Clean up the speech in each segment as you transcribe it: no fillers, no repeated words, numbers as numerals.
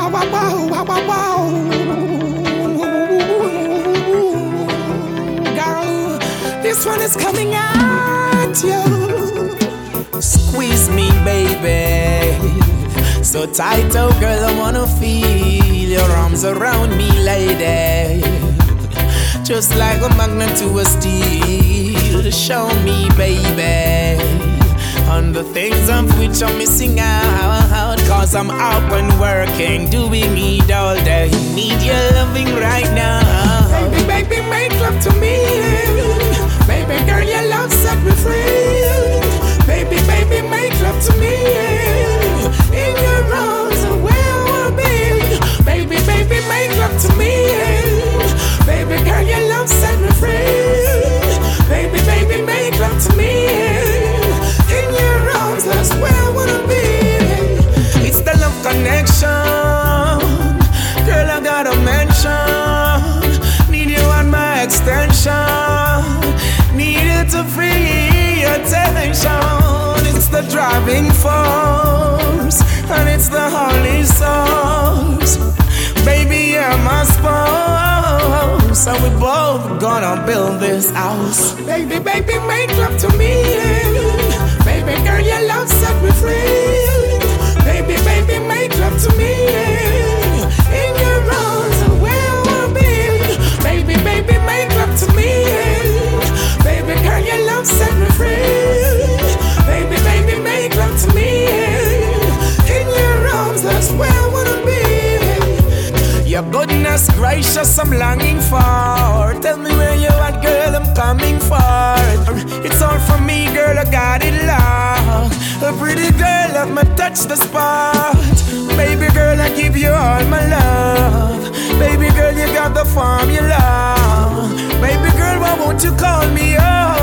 Girl, this one is coming at you. Squeeze me, baby, so tight, oh girl, I wanna feel your arms around me, lady. Just like a magnet to a steel. Show me, baby, on the things of which I'm missing out. Cause I'm up and working, doing it all day. Need your loving right now. Baby, baby, make love to me. Baby girl, your love set me free. Baby, baby, make love to me. In your arms, where I wanna be. Baby, baby, make love to me. Baby girl, your love set me free. Baby, baby, make love to me. In your arms, that's where I wanna be. It's the love connection. Girl, I gotta mention. Need you on my extension. Need you to free your attention. It's the driving force, and it's the holy source. Baby, you're my spouse, so we both gonna build this house. Baby, baby, make love to me. Baby girl, your love set me free. Baby, baby, make love to me. In your arms, where I wanna be. Baby, baby, make love to me. Baby girl, your love set me free. Baby, baby, make love to me. In your arms, that's where I wanna be. Your goodness gracious, I'm longing for. Tell me where you at, girl, I'm coming for. It's all for me, girl, I got it locked. A pretty girl, let me touch the spot. Baby girl, I give you all my love. Baby girl, you got the formula. Baby girl, why won't you call me up?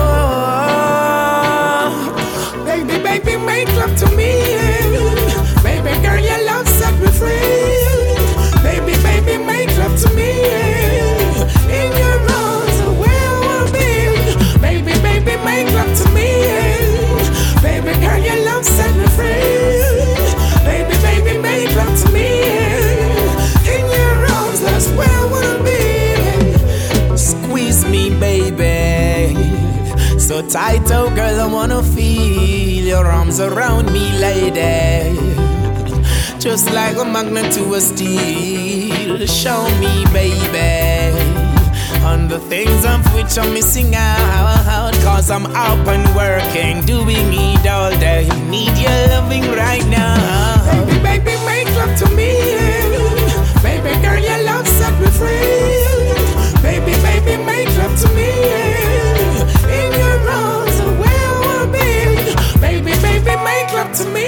Baby, baby, make love to me. Baby girl, your love set me free. Baby, baby, make love to me. In your arms, where I wanna be. Baby, baby, make love to me. Baby girl, your love set me free. Baby, baby, make love to me. In your arms, that's where I wanna be. Squeeze me, baby, so tight, oh girl, I wanna feel your arms around me, lady. Just like a magnet to a steel. Show me, baby, on the things of which I'm missing out. Cause I'm up and working, doing it all day. Need your loving right now. Baby, baby, make love to me. Baby girl, your love set me free. Baby, baby, make love to me. In your arms, where I wanna be. Baby, baby, make love to me.